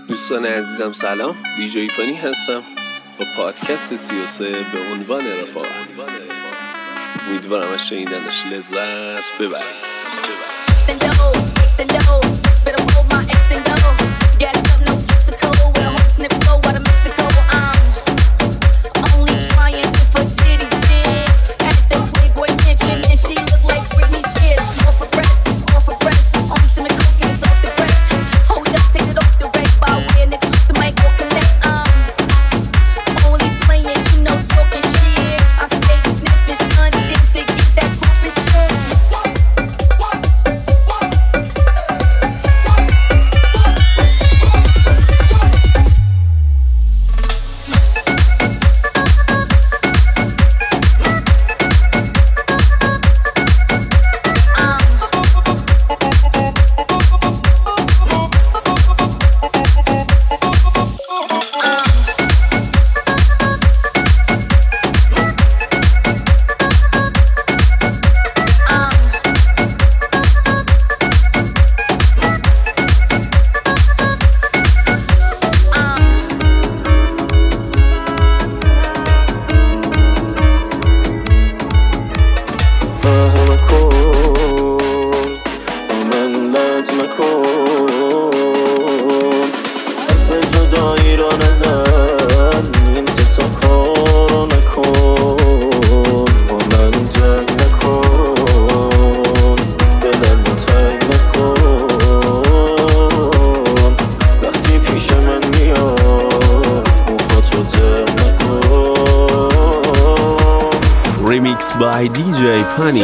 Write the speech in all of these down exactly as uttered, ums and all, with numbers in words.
دوستان عزیزم سلام، دیجی پانی هستم با پادکست سی و سه به عنوان رفاقت. امیدوارم از شنیدنش لذت ببرید. Remix by دیجی پانی.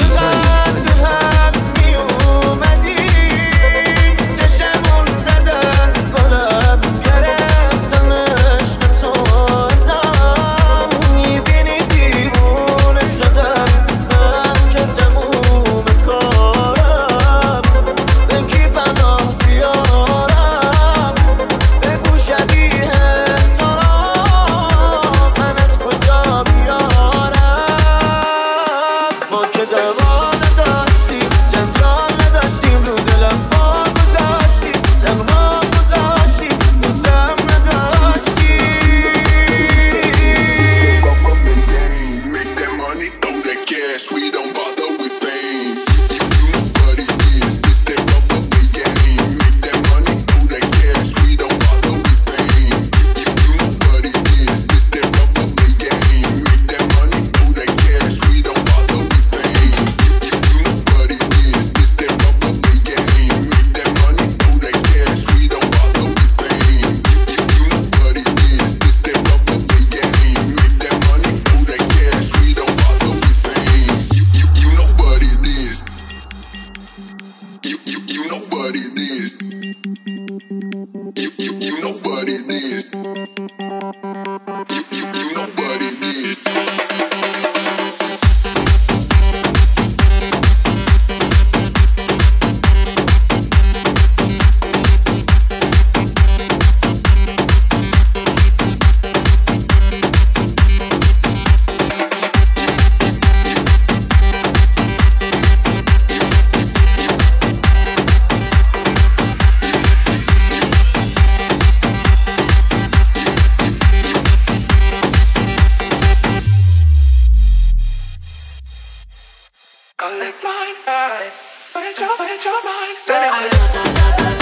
Collect mine, right? Put it your, put it your mind, baby.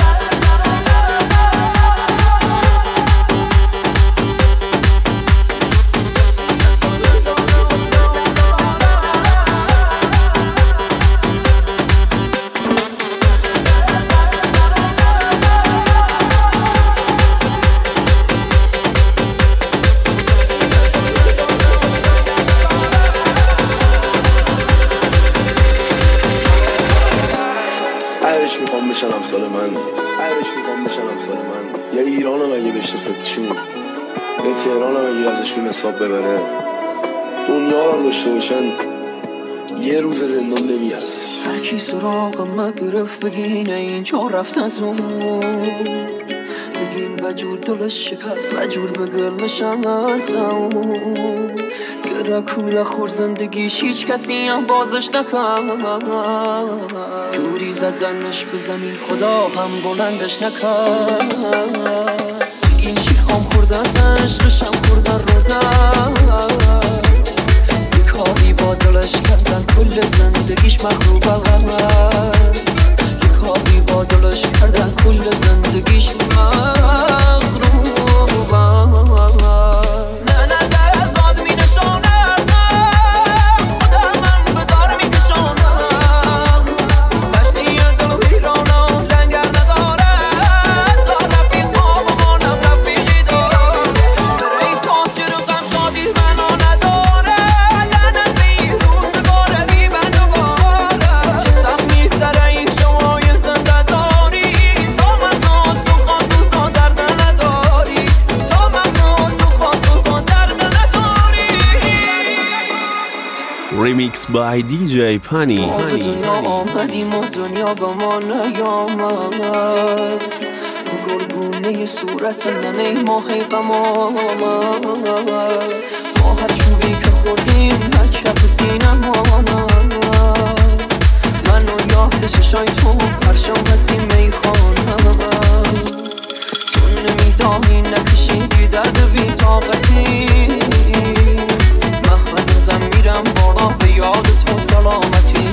هرش میخوام بشن امثال من، هرش میخوام بشن امثال من. یا ایرانم اگه بشناستشون، یا تهرانم اگه ازشون حساب ببره، دنیا رو هم داشته باشن، یه روز زندان نمیاد. هر کی سراغم گرفت بگین اینجا رفت از اون، بگین بجور دلش شکست بجور به گلشم از اون. گره کوره خور زندگیش هیچ کسی هم بازش نکرد، دوری زدنش به زمین خدا هم بلندش نکرد. این شیخام خوردن عشقشم خوردن رو در کاری با دلش کردن کل زندگیش مخروبه یه کاری با دلش کردن کل زندگیش مخروبه نه نظر از باد می نشانم خودم من به دار می کشانم بشتی دل و ویرانم لنگر نداره تا رفیق بابامانم رفیقی دارم بره ای تا که رو غم شادی منو نداره Remix by دی جی پانی. ما به دنیا آمدیم و دنیا با ما نیامد گرگونه صورت ننه ماه غم آمد ما هر چوبی که خوردیم نکف سینم آمد من و یاد چشای تو پرشم هستیم میخوانم تو نمیدانی نکشیدی درد بی طاقتی میرم بالا به یاد تو سلامتی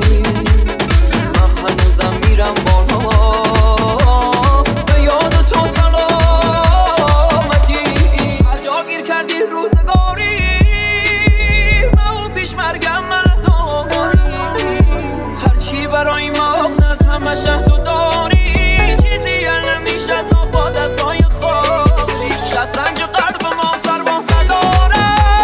من هنوزم میرم بالا به یاد تو سلامتی هر جا گیر کردی روزگاری من پیش مرگم من داری هرچی برای ما از همه شه تو داری چیزی یر نمیشه صافا دستای خالی شطرنج قلب ما سرباز نداره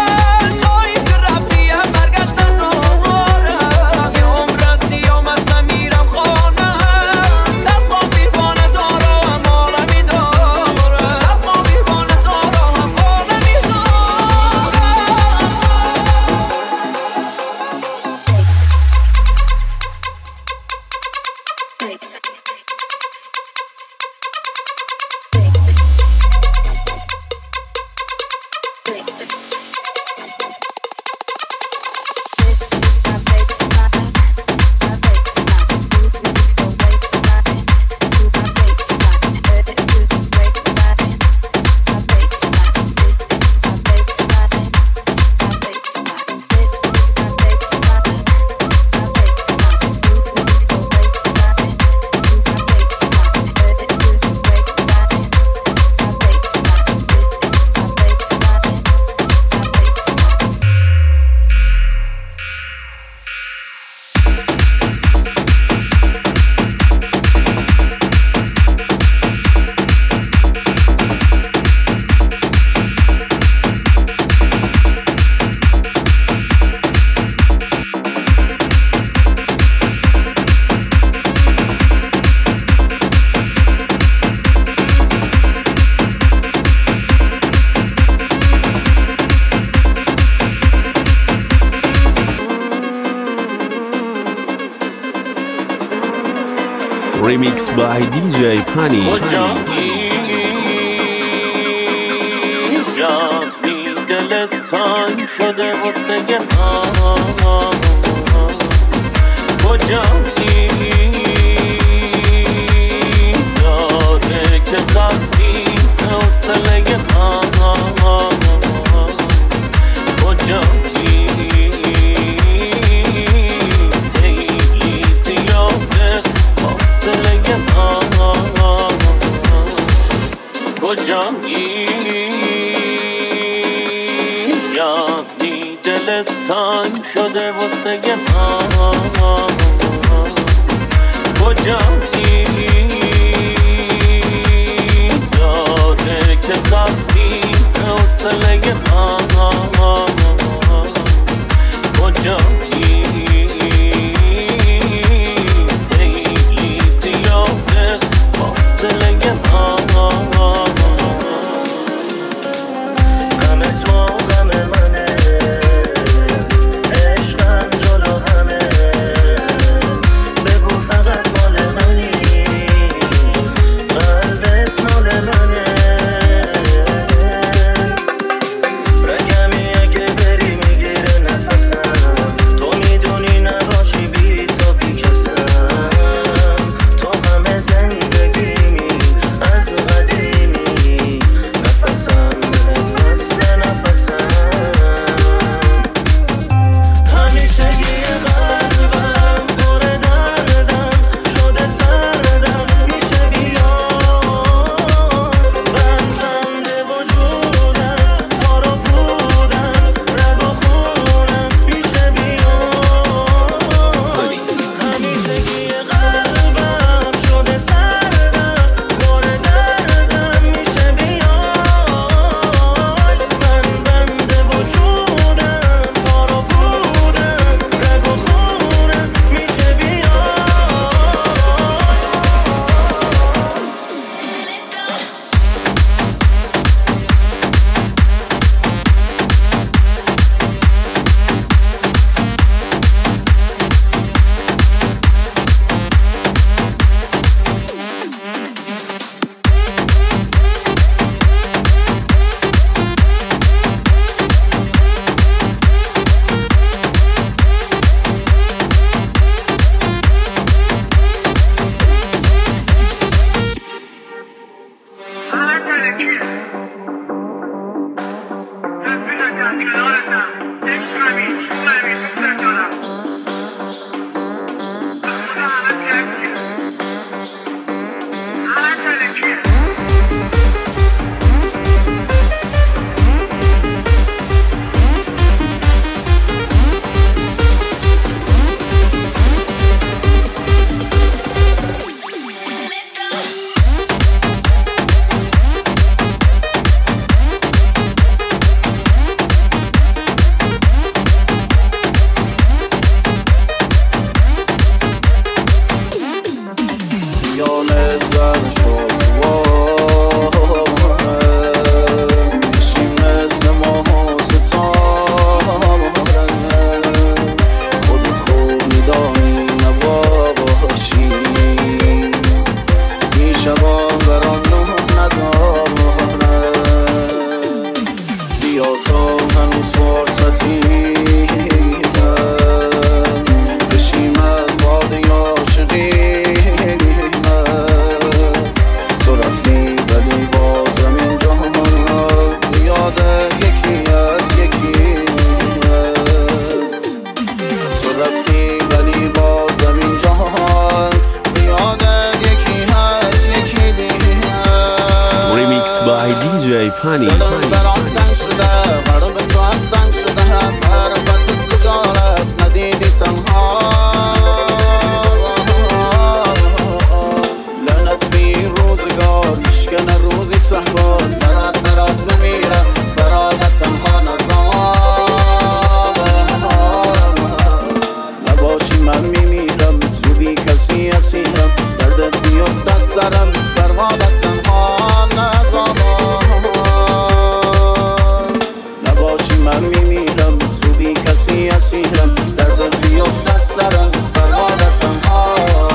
Remix by دی جی پانی. جانی دلت تنگ شده واسه ما کجایی داره که سختی حوصله ما کجایی خیلی زیاده حوصله ما کجایی یعنی دلت تنگ شده واسه ما کجایی داره که سختی حوصله ما کجایی خیلی زیاده حوصله ما تو خونه زن شد بشیم مثل ماه و ستاره خودت خوب میدانی نباشی میشه با بران نه نداره بیا تا هنوز فرصتی بشیم از باده عاشقیمت تو رفتی ولی بازم این جهان یاد یکی از یکی تو رفتی ولی بازم این جهان یاد یکی از یکی Remix by دی جی Pani. دلم برام سنگ شده قرار به تو از سنگ شده معرفتت کجا رفت ندیدی تنها لعنت بی روزگار مشکنه روزی سهبار فراد دراز نمیرم فرادت تنها نزار نباشی من میمیرم تو بی کسی اسیرم دردت بیفتد سرم فرادت تنها نزار نباشی من میمیرم تو بی کسی اسیرم دردت بیفتد سرم فرادت تنها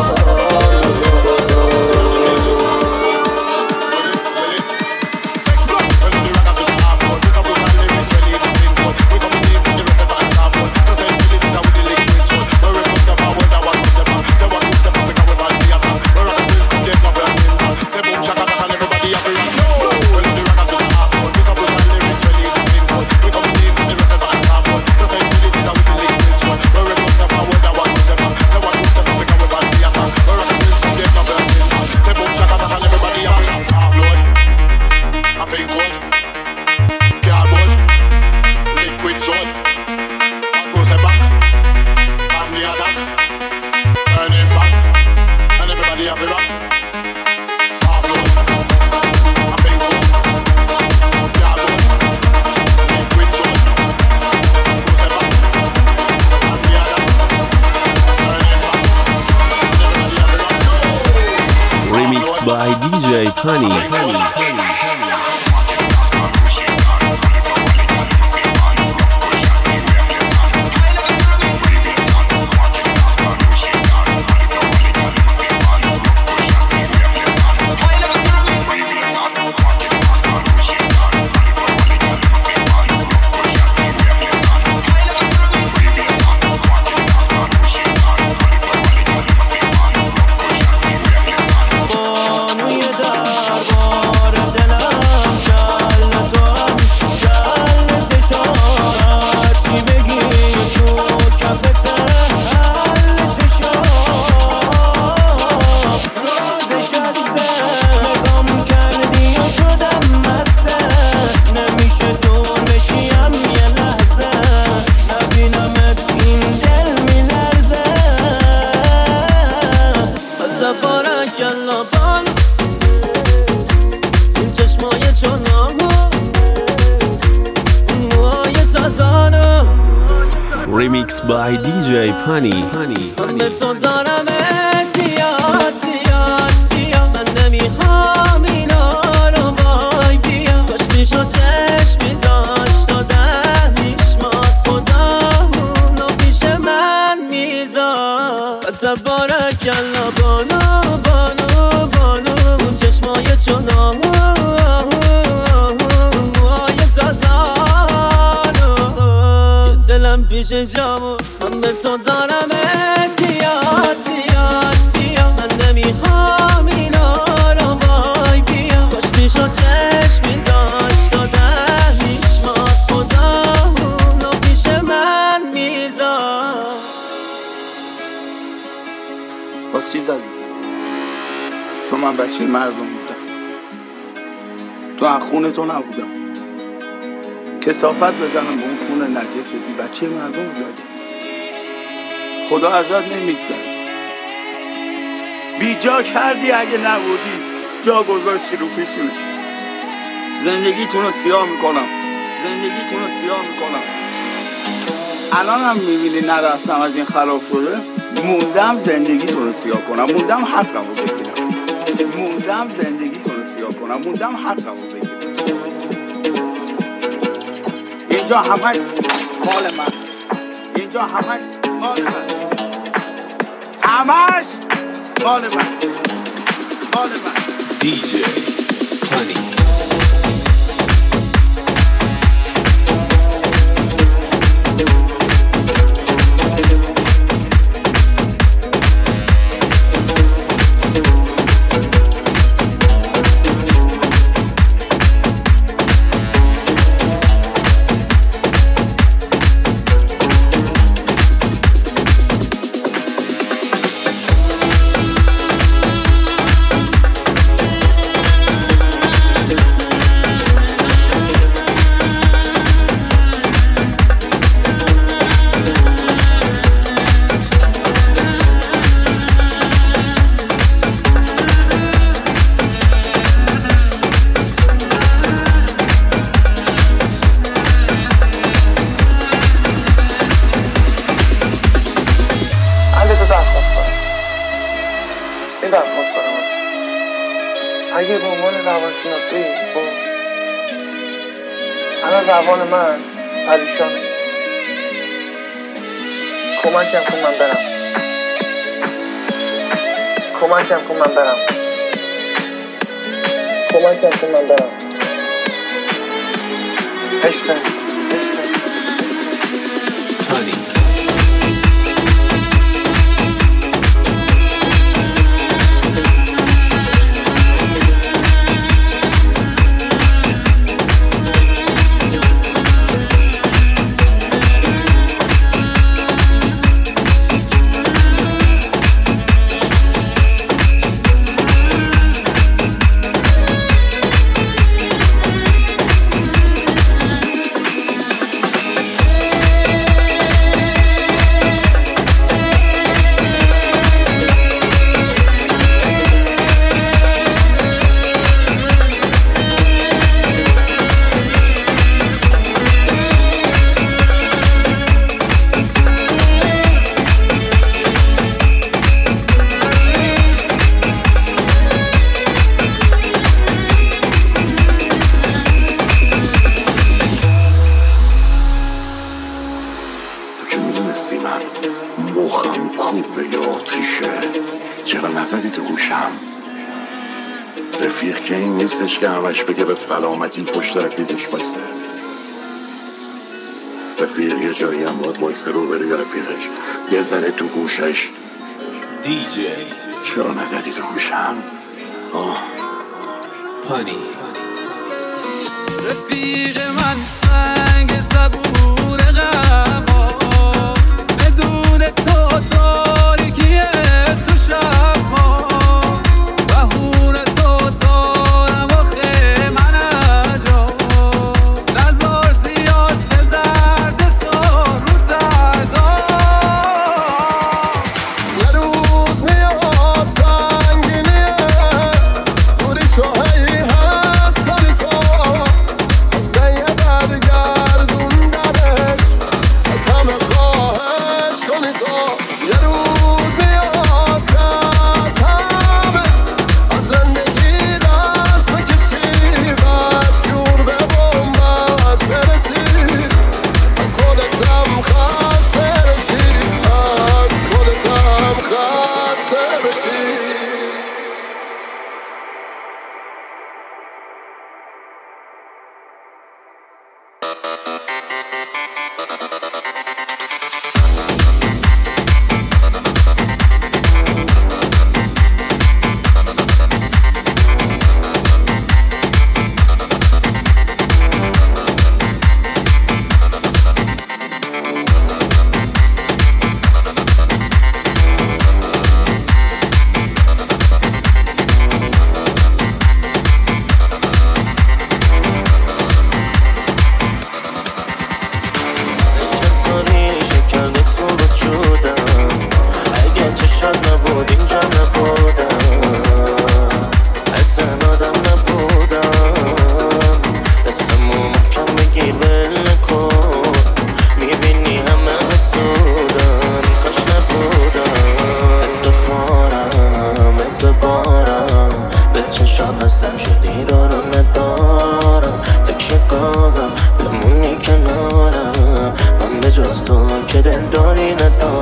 Remix by دی جی Pani. Remix by دی جی Pani. به تو دارم اعتیاد زیاد بیا من نمیخوام اینا رو وای بیا کاش میشو چشم میذاشت دادن میشمات خدا اونو پیش من میذاشت فتبارکالله بانو بانو بانو اون چشمای چونام موهای تازانو که دلم پیش جامو من به تو دارم اعتیاد زیاد بیا من نمیخوام اینا رو وای بیا کاش میشو چشم میذاشت دادن میشمات خدا اونو پیش من میذاشت باز چی زدی؟ تو من بچه مردم بودم تو از خونه تو نبودم کثافت بزنم به اون خونه نجستی بچه مردم زدی خدا ازت نمیگذره بی جا کردی اگه نبودی جا گذاشتی رو پیشونه زندگیتون رو سیاه میکنم زندگیتون رو سیاه میکنم الان هم میبینی نرفتم از این خراب شده موندم زندگیتون رو سیاه کنم موندم حقم رو بگیرم موندم زندگی تو رو سیاه کنم، موندم حقمو بگیرم. اینجا همش مال من، اینجا همش مال من، همش مال من، مال من. دیجی پانی. اگه به عنوان روانشناسی با الان روان من پریشانه، کمکم کن من برم، کمکم کن من برم، کمکم کن من برم. عشقم عشقم پانی. مخم کوبه یا آتیشه، چرا نزدی تو گوشم؟ رفیق که این نیستش که همش بگه به سلامتی پشت رفیقش بایسته. رفیق یه جایی هم باید بایسته رو بره یا رفیقش یه ذره تو گوشش. دیجی چرا نزدی تو گوشم؟ آه پانی. رفیق من سنگ صبور غما، بدون تو تاریکی تو شب ما، بهون تو دارم آخه من اجا، نزار زیاد چه درد تو رو دردا. یه روز میاد سنگینیه دوری شوهی هست ولی تو حسن یه برگردون درش از همه خواهش کنی تو. خواستم شدیدارم ندارم تکیه گاهم بمونی کنارم من به جز تو که دلداری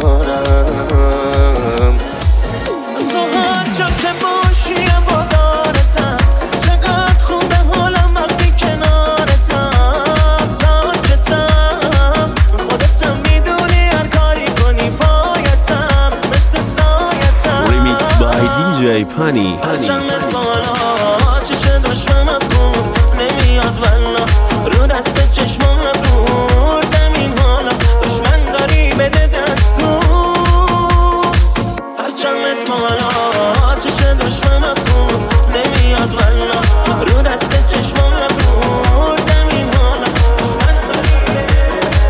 ندارم تو هر جا که باشیم با دارتم چقدر خوبه حالم وقتی کنارتم ساکتم خودتم میدونی هر کاری کنی پایتم مثل سایتم Remix by دی جی پانی. هرچندت بالا چشم دشمنم کن نمیاد والا رو دست چشمم رو زمین حالا دشمن داری بده دستور هرچندت بالا چشم دشمنم کن نمیاد والا رو دست چشمم رو زمین حالا دشمن داری بده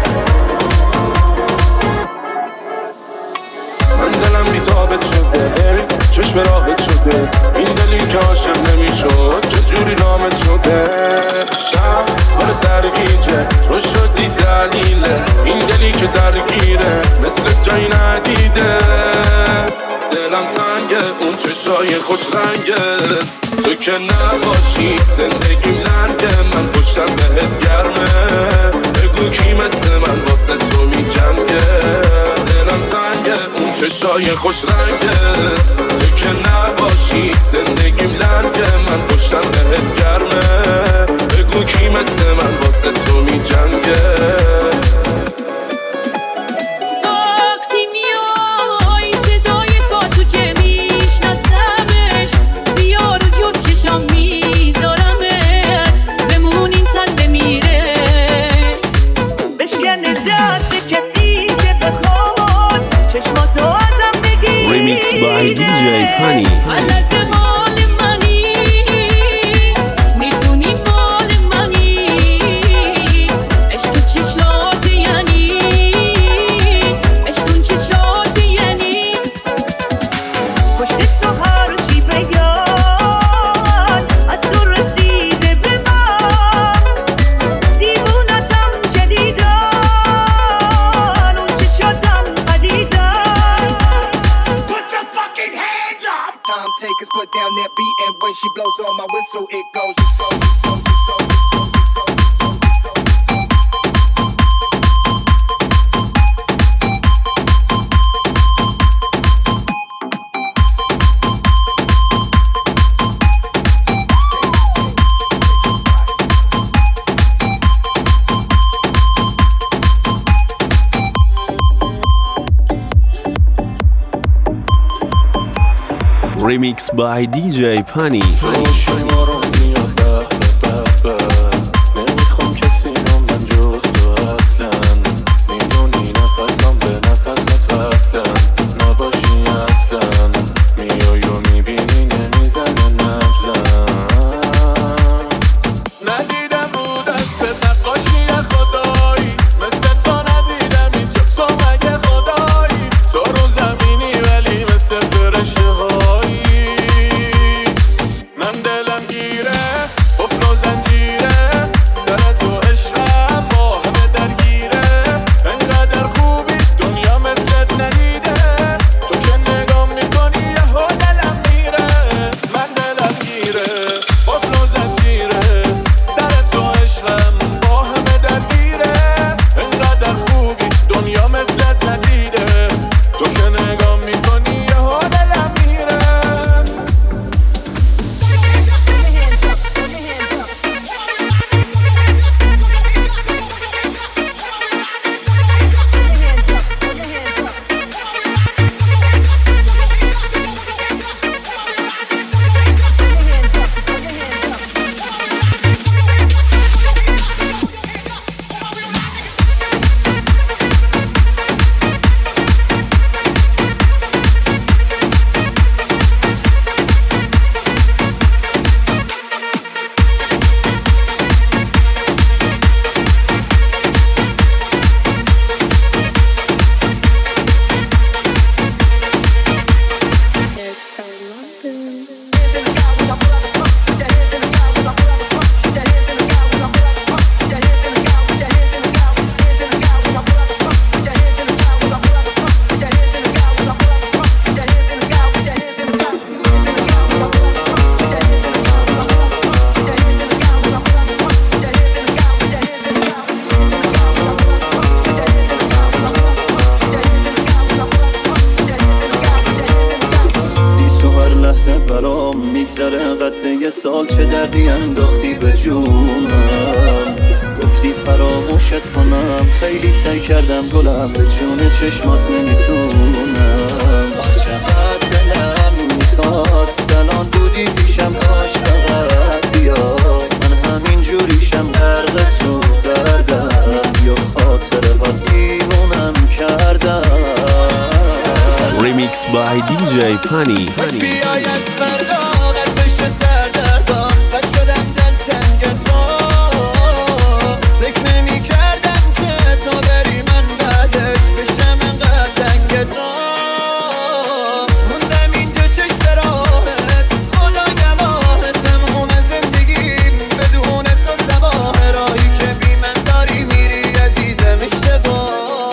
من دلم بیتابت شده چشم راحت شده این دلی که عاشق نمیشد چجوری نامت شده شب بر سرگیجه تو شدی دلیله این دلی که درگیره مثل جایی ندیده دلم تنگه اون چشای خوش رنگه تو که نباشی زندگیم لنگه من پشتم بهت گرمه بگو کی مثل من واسه تو می جنگه دلم تنگه اون چشای خوش رنگه تو که نباشی زندگیم لنگه من پشتم بهت گرمه بگو کی مثل من واسه تو می جنگه Remix by دی جی پانی. Takers put down that beat and when she blows on my whistle it goes, it goes, it goes, Remix by دی جی پانی. روشای ما رو میاد به به به نمیخوام کسی رو من جز تو اصلا میدونی نفسم به نفست وصلم نباشی اصلا میای و میبینی نمیزنه نبزم ندیدم رو دست نقاشی خدایی مثل تو ندیدم اینجا تو مگه خدایی تو رو زمینی ولی مثل فرشته هایی من دلم گیره حفن و زنجیره سر تو عشقم با همه درگیره انقدر خوبی دنیا مثلت ندیده تو که نگاه میکنی یهو دلم میره من دلم گیره حفن و زنجیره سر تو عشقم با همه درگیره انقدر خوبی دنیا مثلت ندیده تو که نگاه میکنی یهو دلم میره میگذره قد یه سال چه دردی انداختی به جونم. گفتی فراموشت کنم، خیلی سعی کردم گلم، به جون چشمات نمیتونم. آخ چقدر دلم میخواست الان بودی پیشم، کاش فقط بیای. من همین جوریشم غرق تو دردم، نیستی و خاطره با دیوونم کردم. ریمیکس بای دی جی پانی. خوش بیای از فردا قد بشه سردردان، قد شدم دل تنگ تو. فکر نمی کردم که تا بری من بعدش بشم انقدر دنگ تو. موندم اینجا چشم راهت، خدا گواه تمام زندگیم بدون تو تباه. راهی که بی من داری میری عزیزم اشتباه.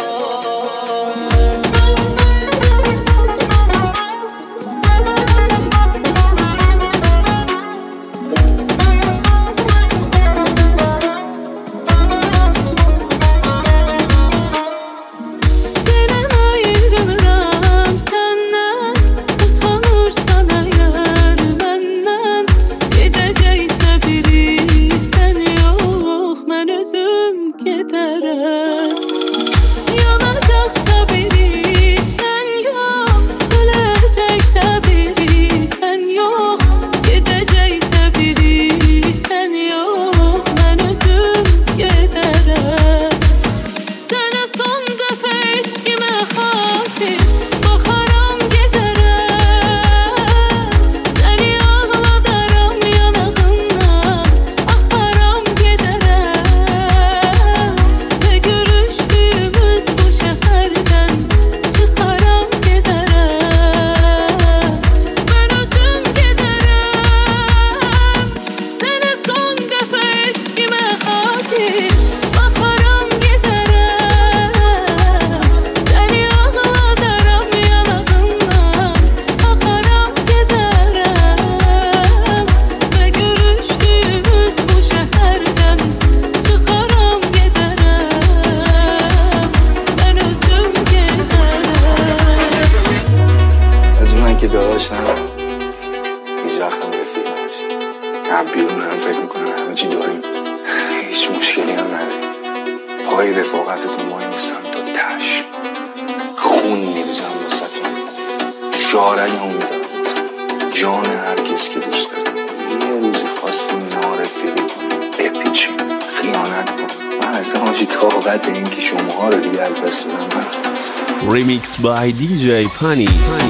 ریمیکس بای دی جی پانی.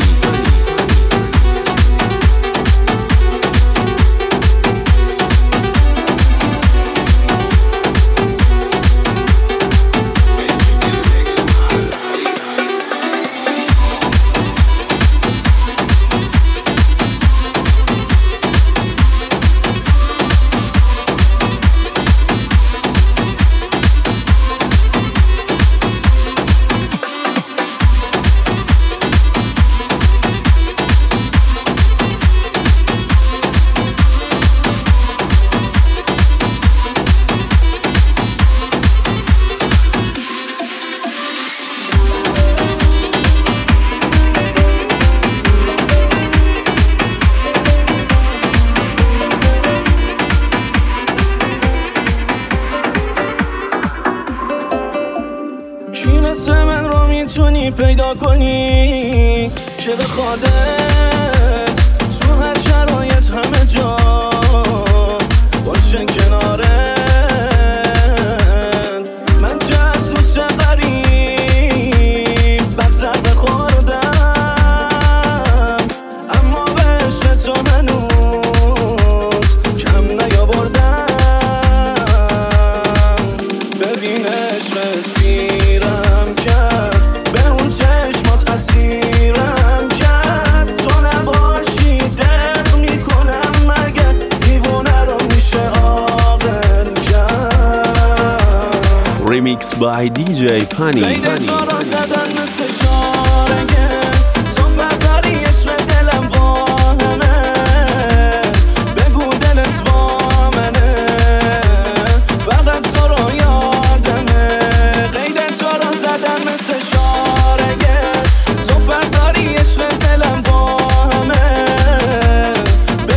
پیدا کنی که بخوادت تو هر شرایط همه جا باشه کنارت. من چه از دوست غریب بد ضربه خوردم، اما به عشق تو هنوز کم نیاوردم. ببین عشقت میرم کرد، به اون چشمات اسیرم کرد. تو نباشی دق میکنم مگه دیوونه رو میشه عاقل کرد. ریمیکس بای دی جی پانی. قید تو را زدن مثل شارگه، تو فرداری عشق دلم واهمه. بگو دلت با منه، فقط تو رو یادمه. قید تو را زدن مثل شارگه، تو فرداری عشق دلم واهمه.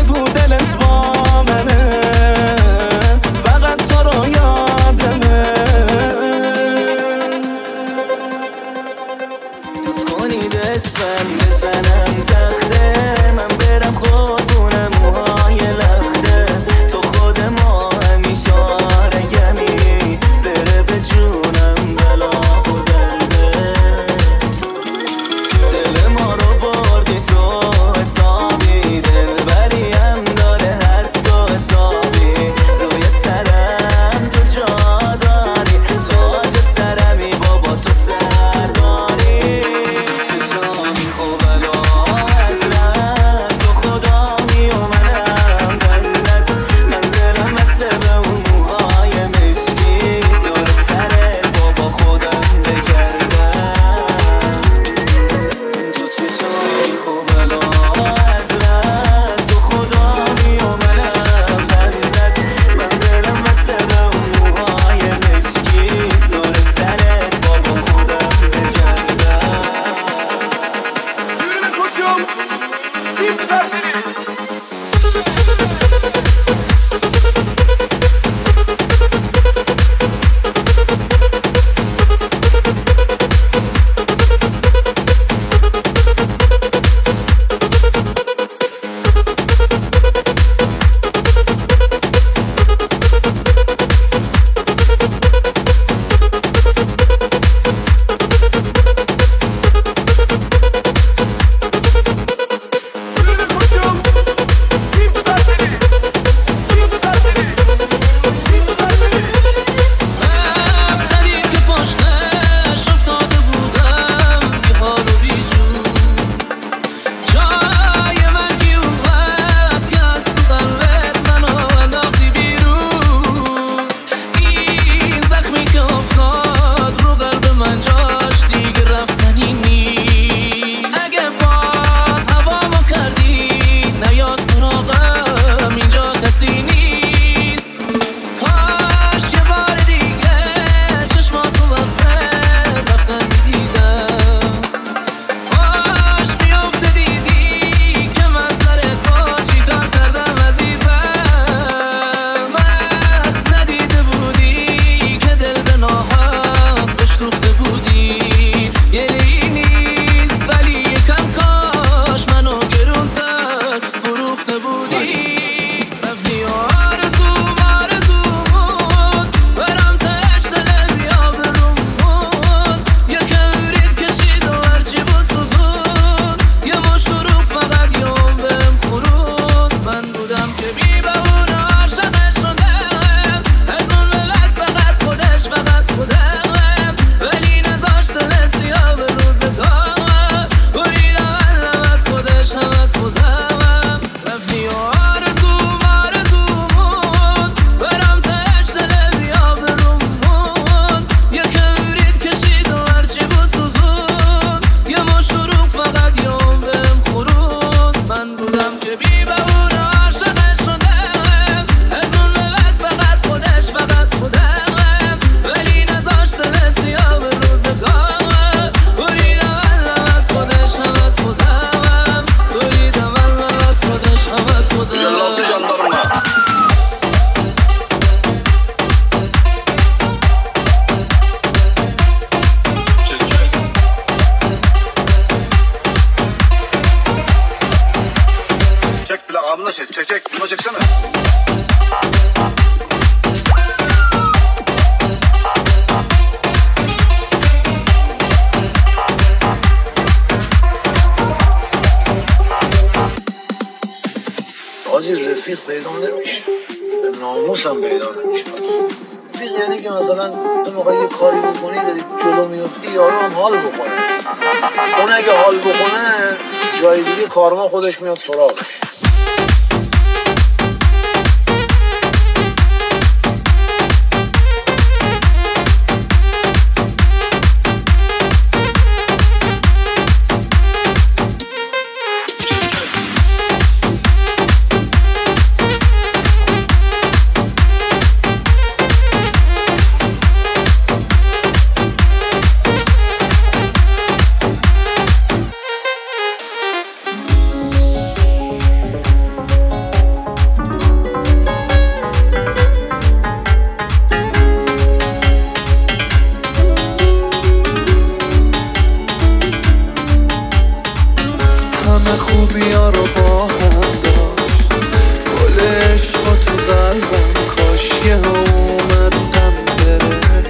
çek çek. Buna çeksene. آجی رفیق پیدا نمیشه، به ناموسم پیدا نمیشه. رفیق یعنی که مثلا تو موقع یه کاری بکنی داری جلو میفتی یارو هم حال بکنه. اون اگه حال بکنه جای دیگه کارما خودش میاد سراغش. خوبیا رو با هم داشت گل عشق تو قلبم کاش که اومد غم بره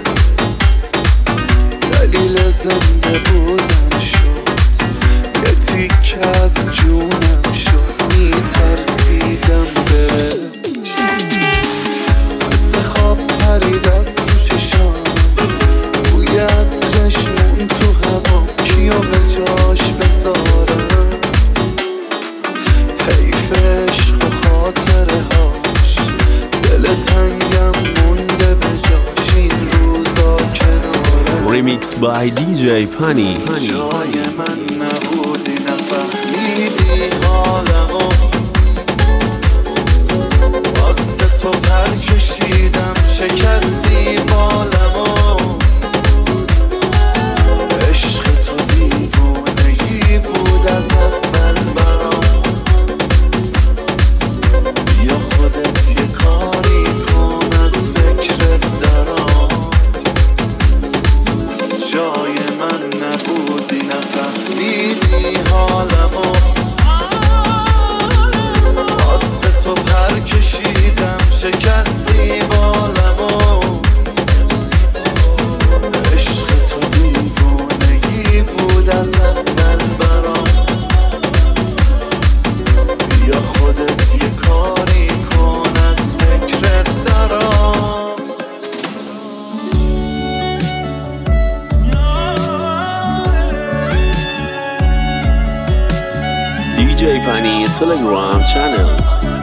دلیل زنده بودن شد یه تیکه از جونم شد میترسیدم بره مثل خواب پرید از تو چشام بوی عطرش مون تو هوا کیو به جاش بذارم حیف عشق و خاطره هاش دل تنگم مونده به جاش این روزا کناره ریمیکس بای دی جی پانی. جای من نبودی نفهمیدی حالمو واسه تو پر کشیدم شکستی بالمو عشق تو دیوونگی بود از اول برام خودت یه کاری کن از فکرت درام جای من نبودی نفهمیدی حالمو واسه تو پر کشیدم شکستی بالمو عشق تو دیوونگی بود از اول برام بیا خودت یه کاری کن از فکرت درام دی جی پانی تلگرام چنل.